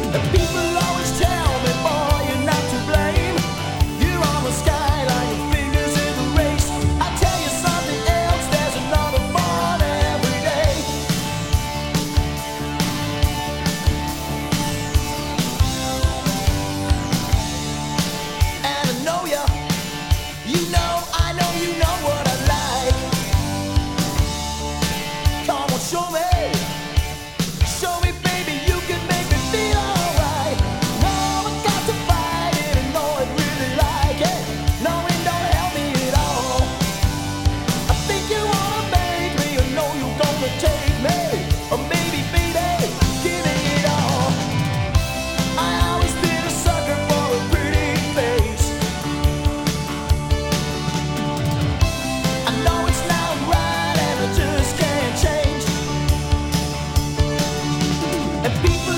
And people always tell me, boy, you're not to blame. You're on the skyline, your fingers in the race. I tell you something else, there's another born every day. And I know you know, I know you know what I like. Come on, show me. Show me, baby, you can make me feel alright. No, I got to fight it and know I really like it. No, it don't help me at all. I think you wanna make me, I know you're gonna take me. Or maybe, baby, give me it all. I always been a sucker for a pretty face. I know it's not right and I just can't change. And people